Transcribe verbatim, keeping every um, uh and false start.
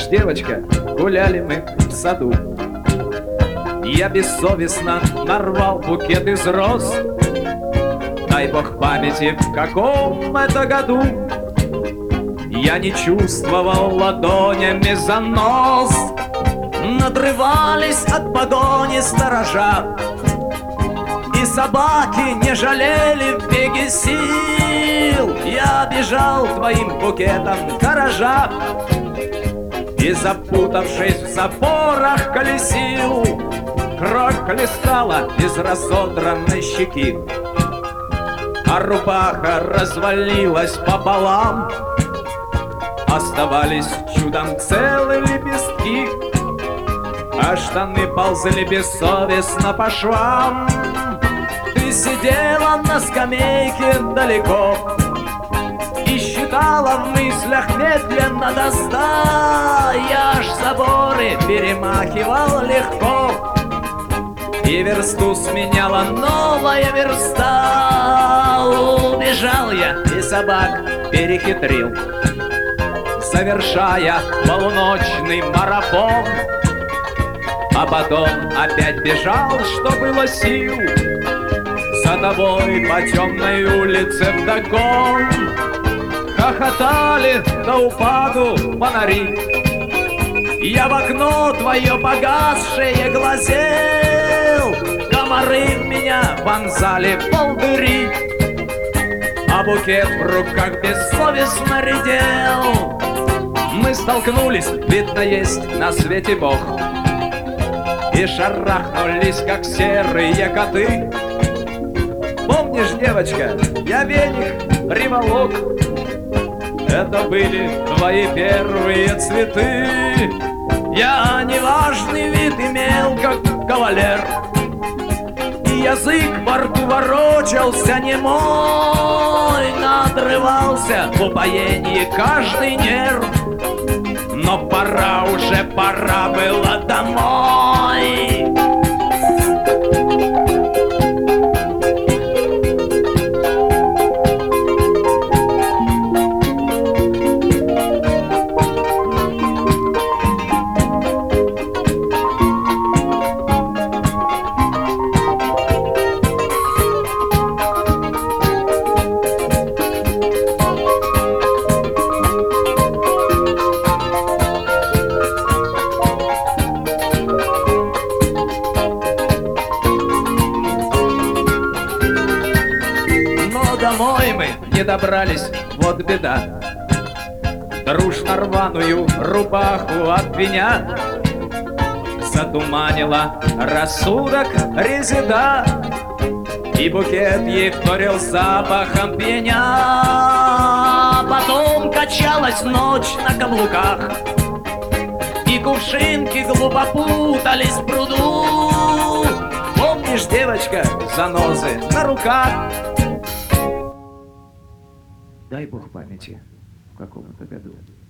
Помнишь, девочка, гуляли мы в саду, я бессовестно нарвал букет из роз. Дай бог памяти, в каком это году я не чувствовал ладонями занос. Надрывались от погони сторожа, и собаки не жалели в беге сил. Я бежал твоим букетом гаража и, запутавшись в запорах, колесил. Кровь хлестала из разодранной щеки, а рубаха развалилась пополам. Оставались чудом целые лепестки, а штаны ползли бессовестно по швам. Ты сидела на скамейке далеко и считала в мыслях медленно до ста. Я ж заборы перемахивал легко, и версту сменяла новая верста. Убежал я и собак перехитрил, совершая полуночный марафон, а потом опять бежал, что было сил, за тобой по темной улице вдогон. Хохотали до упаду фонари, я в окно твое погасшее глазел. Комары в меня вонзали полдыри, а букет в руках бессовестно редел. Мы столкнулись, видно, есть на свете Бог, и шарахнулись, как серые коты. Помнишь, девочка, я веник приволок, это были твои первые цветы. Я неважный вид имел, как кавалер, и язык во рту ворочался немой. Надрывался в упоении каждый нерв, но пора уже, пора было домой. Домой мы не добрались, вот беда. Дружно рваную рубаху от пеня затуманила рассудок резида, и букет ей вторил запахом пеня. Потом качалась ночь на каблуках, и кувшинки глупо путались в пруду. Помнишь, девочка, занозы на руках? Дай бог памяти, в каком это году.